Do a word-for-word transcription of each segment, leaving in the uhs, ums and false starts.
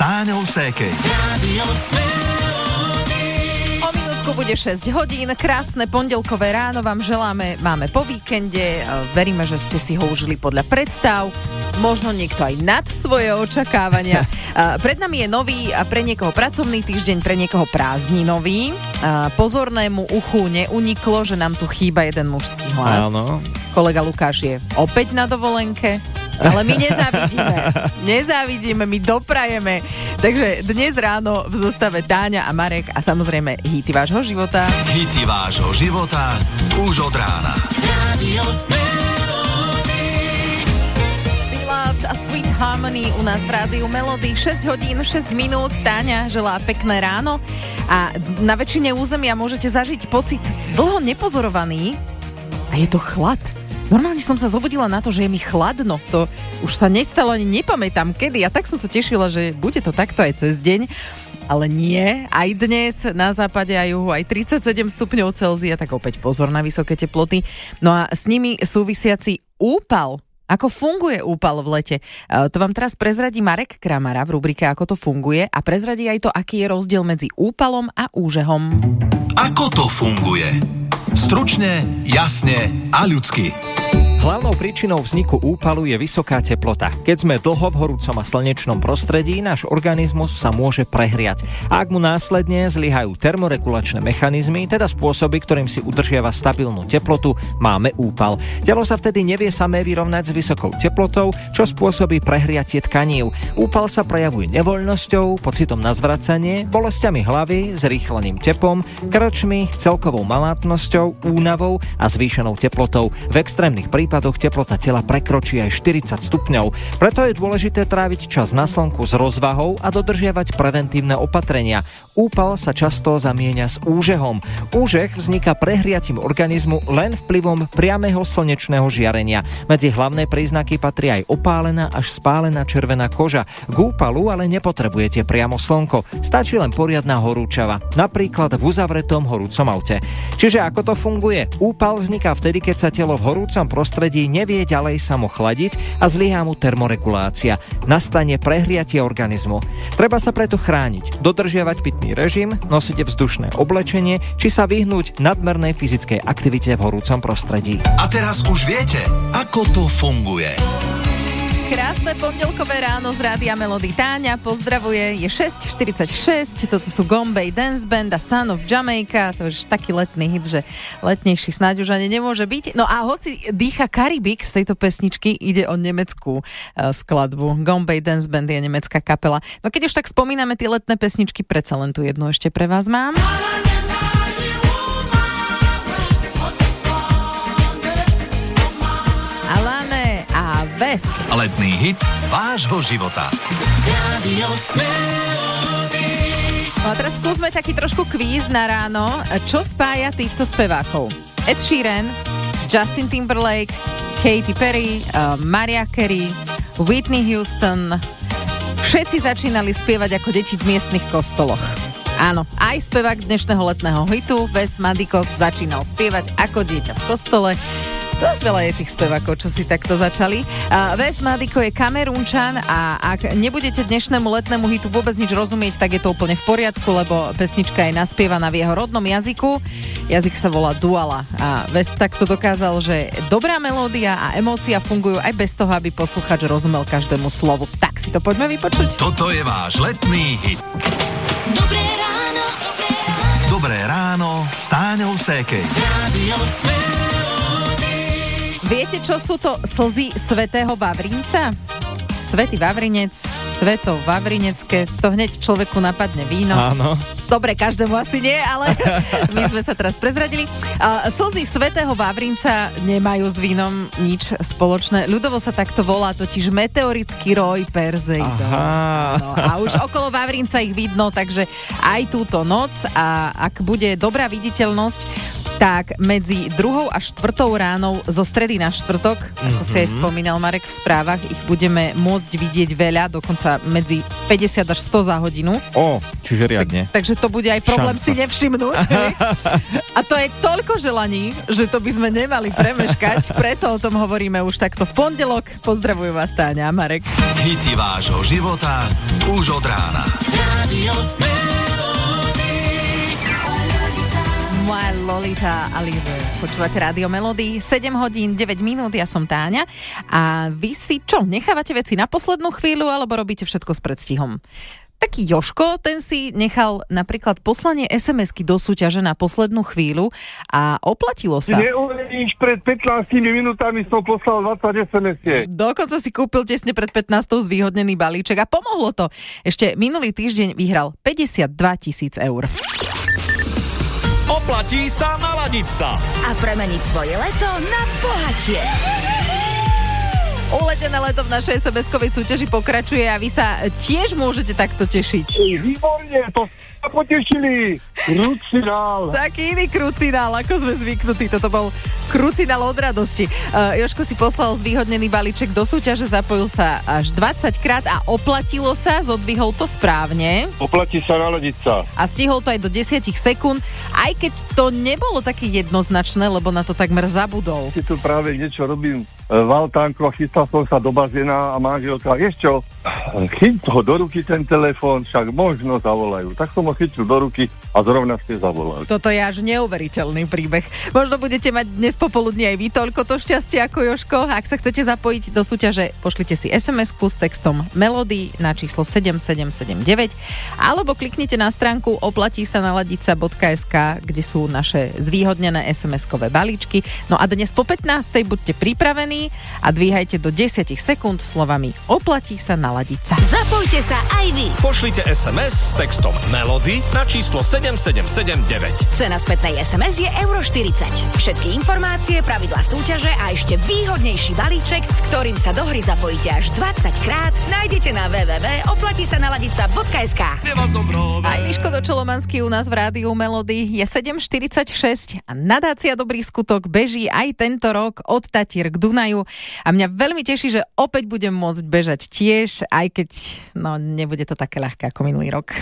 Táňou Sékej. Rádio O minútku bude šesť hodín, krásne pondelkové ráno vám želáme, máme po víkende, veríme, že ste si ho užili podľa predstav, možno niekto aj nad svoje očakávania. Pred nami je nový a pre niekoho pracovný týždeň, pre niekoho prázdninový. Pozornému uchu neuniklo, že nám tu chýba jeden mužský hlas. Áno. Kolega Lukáš je opäť na dovolenke. Ale my nezávidíme. Nezávidíme, my doprajeme. Takže dnes ráno v zostave Táňa a Marek a samozrejme hity vášho života. Hity vášho života už od rána. Rádio Beloved a Sweet Harmony u nás v Rádiu Melody. šesť hodín, šesť minút. Táňa želá pekné ráno. A na väčšine územia môžete zažiť pocit dlho nepozorovaný. A je to chlad. Normálne som sa zobudila na to, že je mi chladno. To už sa nestalo, ani nepamätám kedy. A tak som sa tešila, že bude to takto aj cez deň. Ale nie, aj dnes na západe a juhu aj tridsaťsedem stupňov Celzia, tak opäť pozor na vysoké teploty. No a s nimi súvisiaci úpal. Ako funguje úpal v lete? To vám teraz prezradí Marek Kramara v rubrike Ako to funguje a prezradí aj to, aký je rozdiel medzi úpalom a úžehom. Ako to funguje? Stručne, jasne a ľudsky. Hlavnou príčinou vzniku úpalu je vysoká teplota. Keď sme dlho v horúcom a slnečnom prostredí, náš organizmus sa môže prehriať. A ak mu následne zlyhajú termoregulačné mechanizmy, teda spôsoby, ktorým si udržiava stabilnú teplotu, máme úpal. Telo sa vtedy nevie samé vyrovnať s vysokou teplotou, čo spôsobí prehriatie tkanív. Úpal sa prejavuje nevoľnosťou, pocitom na zvracanie, bolestiami hlavy, zrýchleným tepom, krčmi, celkovou malátnosťou, únavou a zvýšenou teplotou. V extrémnych prípadoch prípadoch teplota tela prekročí aj štyridsať stupňov. Preto je dôležité tráviť čas na slnku s rozvahou a dodržiavať preventívne opatrenia. Úpal sa často zamieňa s úžehom. Úžeh vzniká prehriatím organizmu len vplyvom priamého slnečného žiarenia. Medzi hlavné príznaky patrí aj opálená až spálená červená koža. K úpalu ale nepotrebujete priamo slnko. Stačí len poriadna horúčava, napríklad v uzavretom horúcom aute. Čiže ako to funguje? Úpal vzniká vtedy, keď sa telo v horúcom prostredí nevie ďalej samo chladiť a zlyhá mu termoregulácia. Nastane prehriatie organizmu. Treba sa preto chrániť, dodržiavať pitný režim, nosiť vzdušné oblečenie, či sa vyhnúť nadmernej fyzickej aktivite v horúcom prostredí. A teraz už viete, ako to funguje. Krásne pondelkové ráno z Rádia Melody. Táňa pozdravuje, je šesť štyridsaťšesť, toto sú Gombay Dance Band a Son of Jamaica, to je taký letný hit, že letnejší snáď už ani nemôže byť. No a hoci dýcha Karibik z tejto pesničky, ide o nemeckú uh, skladbu. Gombay Dance Band je nemecká kapela. No keď už tak spomíname tie letné pesničky, predsa len tu jednu ešte pre vás mám. Ves. Letný hit vášho života. No a teraz skúsme taký trošku kvíz na ráno. Čo spája týchto spevákov? Ed Sheeran, Justin Timberlake, Katy Perry, uh, Mariah Carey, Whitney Houston. Všetci začínali spievať ako deti v miestnych kostoloch. Áno, aj spevák dnešného letného hitu Wes Madiko začínal spievať ako dieťa v kostole. Dosť veľa je tých spevákov, čo si takto začali. Uh, Wes Madiko je Kamerúnčan a ak nebudete dnešnému letnému hitu vôbec nič rozumieť, tak je to úplne v poriadku, lebo pesnička je naspievaná v jeho rodnom jazyku. Jazyk sa volá Duala a Wes takto dokázal, že dobrá melódia a emócia fungujú aj bez toho, aby posluchač rozumel každému slovu. Tak si to poďme vypočuť. Toto je váš letný hit. Dobré ráno. Dobré ráno. Dobré ráno s Táňou Sékej. Rádio Viete, čo sú to slzy svätého Vavrinca? Svätý Vavrinec, Sveto Vavrinecké, to hneď človeku napadne víno. Áno. Dobre, každému asi nie, ale my sme sa teraz prezradili. Uh, slzy svätého Vavrinca nemajú s vínom nič spoločné. Ľudovo sa takto volá totiž meteorický roj Perzeidov. No, a už okolo Vavrinca ich vidno, takže aj túto noc a ak bude dobrá viditeľnosť, tak medzi druhou a štvrtou ránou zo stredy na štvrtok, ako si aj spomínal Marek v správach, ich budeme môcť vidieť veľa, dokonca medzi päťdesiat až sto za hodinu. Ó, čiže riadne. Tak, takže to bude aj problém Šanca. Si nevšimnúť. A to je toľko želaní, že to by sme nemali premeškať, preto o tom hovoríme už takto v pondelok. Pozdravujú vás Táňa a Marek. Hity vášho života Už od rána. Radio Moja Lolita Alize. Počúvate Rádio Melody, sedem hodín, deväť minút, ja som Táňa. A vy si čo, nechávate veci na poslednú chvíľu, alebo robíte všetko s predstihom? Taký Jožko, ten si nechal napríklad poslanie es em esky do súťaže na poslednú chvíľu a oplatilo sa. Neuveríš, pred pätnástimi minútami som poslal dvadsať es em esiek. Dokonca si kúpil tesne pred pätnástou zvýhodnený balíček a pomohlo to. Ešte minulý týždeň vyhral päťdesiatdva tisíc eur. Oplatí sa naladiť sa A premeniť svoje leto na bohatie. Uletené leto v našej es em eskovej súťaži pokračuje a vy sa tiež môžete takto tešiť. Výborne, to sa potešili. Krucinál. Taký iný krucinál, ako sme zvyknutí. Toto bol krucinál od radosti. Uh, Jožko si poslal zvýhodnený balíček do súťaže, zapojil sa až dvadsať krát a oplatilo sa, zodvihol to správne. Oplatí sa naladiť sa. A stihol to aj do desať sekúnd, aj keď to nebolo také jednoznačné, lebo na to takmer zabudol. Si tu práve niečo robím v altánku a chystal som sa do bazéna a manželka, vieš čo, chyť ho do ruky ten telefón, však možno zavolajú. Tak som ho chytil do ruky a zrovna ste zavolali. Toto je až neuveriteľný príbeh. Možno budete mať dnes popoludní aj vy toľko to šťastie ako Jožko. Ak sa chcete zapojiť do súťaže, pošlite si es em esku s textom Melody na číslo sedem sedem sedem deväť alebo kliknite na stránku oplatí sa naladiť sa bodka es ká, kde sú naše zvýhodnené es em eskové balíčky. No a dnes po pätnástej buďte pripravení a dvíhajte do desať sekúnd slovami oplatí sa naladiť sa. Zapojte sa aj vy. Pošlite es em es s textom Melody na číslo sedem sedem sedem deväť. Cena spätnej es em es je euro štyridsať. Všetky informácie, pravidlá súťaže a ešte výhodnejší balíček, s ktorým sa do hry zapojíte až dvadsať krát, nájdete na w w w bodka oplatí sa naladiť sa bodka es ká. Aj Miško Dočolomanský u nás v Rádiu Melody. Je sedem štyridsaťšesť a nadácia Dobrý skutok beží aj tento rok od Tatier k Dunaju. A mňa veľmi teší, že opäť budem môcť bežať tiež, aj keď no, nebude to také ľahké ako minulý rok.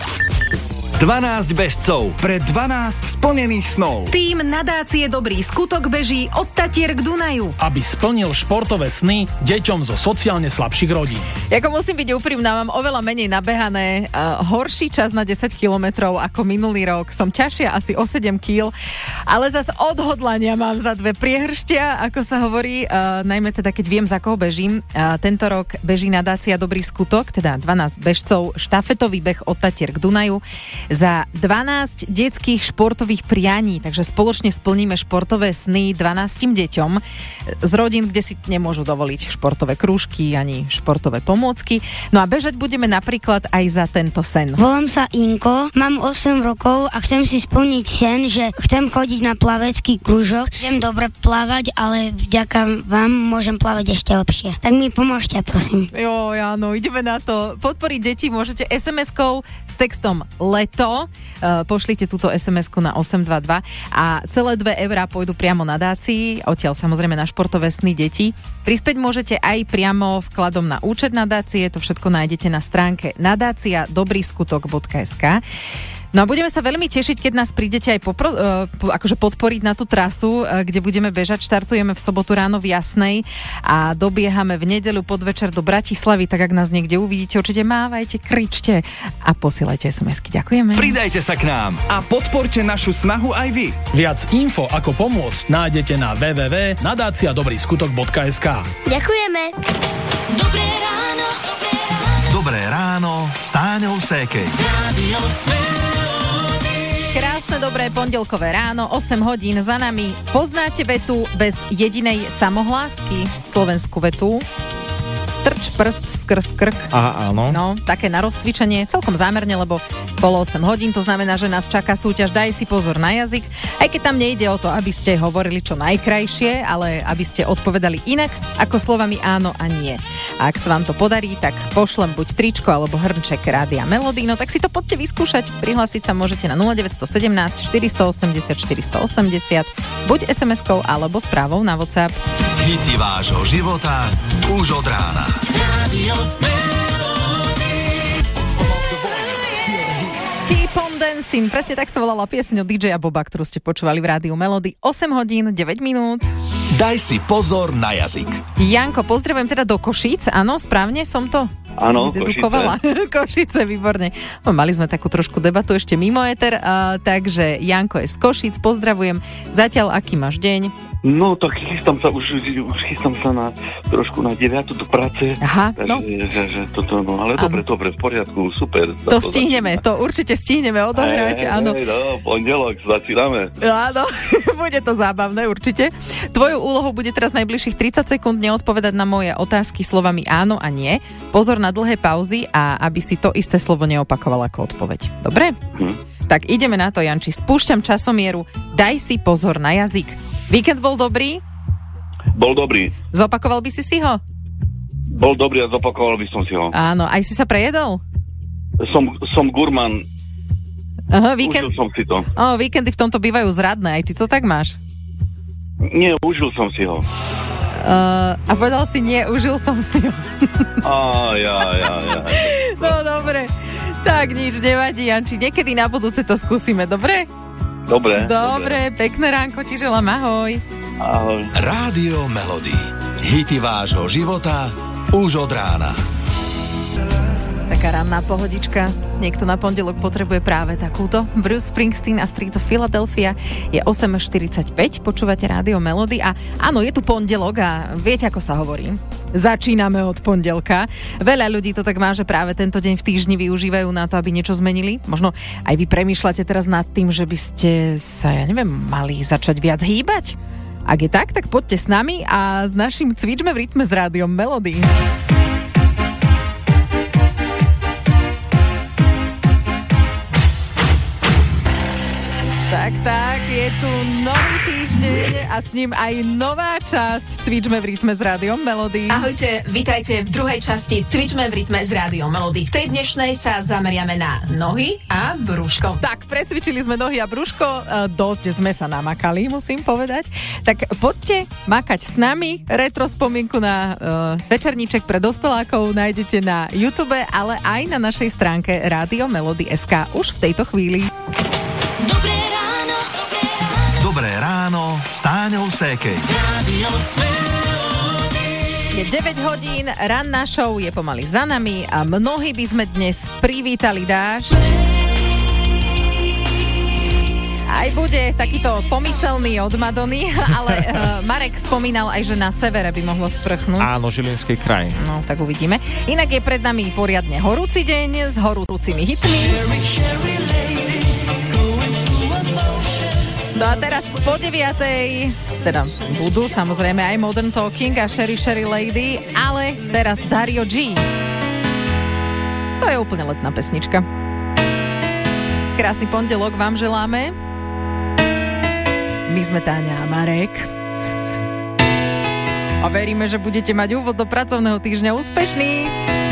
dvanásť bežcov pre dvanásť splnených snov. Tým nadácie Dobrý skutok beží od Tatier k Dunaju. Aby splnil športové sny deťom zo sociálne slabších rodín. Jako musím byť úprimná, mám oveľa menej nabehané, uh, horší čas na desať kilometrov ako minulý rok. Som ťažšia asi o sedem kíl, ale zas odhodlania mám za dve priehrštia, ako sa hovorí, uh, najmä teda keď viem, za koho bežím. Uh, tento rok beží nadácia Dobrý skutok, teda dvanásť bežcov, štafetový beh od Tatier k Dunaju za dvanásť detských športových prianí, takže spoločne splníme športové sny dvanástim deťom z rodín, kde si nemôžu dovoliť športové krúžky ani športové pomôcky. No a bežať budeme napríklad aj za tento sen. Volám sa Inko, mám osem rokov a chcem si splniť sen, že chcem chodiť na plavecký krúžok. Viem dobre plávať, ale vďaka vám môžem plávať ešte lepšie. Tak mi pomôžte, prosím. Jo, áno, ideme na to. Podporiť deti môžete es em eskou s textom leto. Pošlite túto es em esku na osem dva dva a celé dve eurá pôjdu priamo nadácii, odtiaľ samozrejme na športové sny detí. Prispäť môžete aj priamo vkladom na účet nadácie, to všetko nájdete na stránke nadácia dobrý skutok bodka es ká. No a budeme sa veľmi tešiť, keď nás prídete aj popro- uh, po, akože podporiť na tú trasu, uh, kde budeme bežať. Štartujeme v sobotu ráno v Jasnej a dobiehame v nedeľu podvečer do Bratislavy, tak ak nás niekde uvidíte, určite mávajte, kričte a posielajte es em esky. Ďakujeme. Pridajte sa k nám a podporte našu snahu aj vy. Viac info ako pomôcť nájdete na w w w bodka nadácia dobrý skutok bodka es ká. Ďakujeme. Dobré ráno. Dobré ráno. Dobré ráno s Táňou Sékej. Radio Krásne, dobré pondelkové ráno, osem hodín za nami. Poznáte vetu bez jedinej samohlásky? Slovenskú vetu? Strč prst skrz krk. Aha, áno. No, také na rozcvičenie, celkom zámerne, lebo bolo osem hodín, to znamená, že nás čaká súťaž Daj si pozor na jazyk, aj keď tam nejde o to, aby ste hovorili čo najkrajšie, ale aby ste odpovedali inak, ako slovami áno a nie. A ak sa vám to podarí, tak pošlem buď tričko alebo hrnček Rádia Melody, no tak si to poďte vyskúšať. Prihlásiť sa môžete na nula deväť jedna sedem štyri osem nula štyri osem nula, buď es em eskou alebo správou na WhatsApp. Hity vášho života už od rána. Radio Keep on dancing, presne tak sa volala pieseň od dý džeja Boba, ktorú ste počúvali v Rádiu Melody. osem hodín, deväť minút. Daj si pozor na jazyk. Janko, pozdravujem teda do Košíc, áno, správne som to Áno, dedukovala. Košice. Košice, výborne. No, mali sme takú trošku debatu ešte mimo éter, uh, takže Janko je z Košíc, pozdravujem. Zatiaľ, aký máš deň? No, tak chystám sa, už, už chystám sa na trošku na deviatu do práce. Aha, takže, no. Že, že toto, no, ale dobre, dobre, v poriadku, super. To, to stihneme, začína. To určite stihneme odohrať, aj, áno. Aj, no, pondelok, začíname. Áno, bude to zábavné, určite. Tvojou úlohou bude teraz najbližších tridsať sekúnd neodpovedať na moje otázky slovami áno a nie. Pozor na dlhé pauzy a aby si to isté slovo neopakoval ako odpoveď. Dobre? Hm. Tak ideme na to, Janči. Spúšťam časomieru. Daj si pozor na jazyk. Víkend bol dobrý? Bol dobrý. Zopakoval by si si ho? Bol dobrý a zopakoval by som si ho. Áno, aj si sa prejedol? Som, som gurman. Aha, víkend... Užil som si to. Ó, víkendy v tomto bývajú zradné, aj ty to tak máš? Nie, užil som si ho. Uh, a povedal si nie, užil som si ho. Á, ja, ja, ja. No, dobre. Tak nič, nevadí, Janči. Niekedy na budúce to skúsime, dobre? Dobre. Dobre, pekné ránko ti želám, ahoj. Ahoj. Rádio Melody. Hity vášho života už od rána. Taká ranná pohodička. Niekto na pondelok potrebuje práve takúto. Bruce Springsteen a Streets of Philadelphia je osem štyridsaťpäť. Počúvate Rádio Melody a áno, je tu pondelok a viete, ako sa hovorí. Začíname od pondelka. Veľa ľudí to tak má, že práve tento deň v týždni využívajú na to, aby niečo zmenili. Možno aj vy premýšľate teraz nad tým, že by ste sa, ja neviem, mali začať viac hýbať. Ak je tak, tak poďte s nami a s naším Cvičme v rytme s Rádiom Melody. Tak, tak, je tu nový týždeň a s ním aj nová časť Cvičme v rytme s Rádiom Melody. Ahojte, vítajte v druhej časti Cvičme v rytme s Rádiom Melody. V tej dnešnej sa zameriame na nohy a brúško. Tak, precvičili sme nohy a brúško, dosť sme sa namakali, musím povedať. Tak poďte makať s nami. Retro spomienku na uh, večerníček pre dospelákov nájdete na YouTube, ale aj na našej stránke rádio melody bodka es ká už v tejto chvíli. Dobré ráno. Dobré ráno s Táňou Sékej. Je deväť hodín, ranná show je pomaly za nami a mnohí by sme dnes privítali dážď. Aj bude takýto pomyselný od Madony, ale uh, Marek spomínal aj, že na severe by mohlo sprchnúť. Áno, Žilinský kraj. No, tak uvidíme. Inak je pred nami poriadne horúci deň s horúcimi hitmi. No a teraz po deviatej, teda budú samozrejme aj Modern Talking a Sherry Sherry Lady, ale teraz Dario G. To je úplne letná pesnička. Krásny pondelok vám želáme. My sme Táňa a Marek. A veríme, že budete mať úvod do pracovného týždňa úspešný.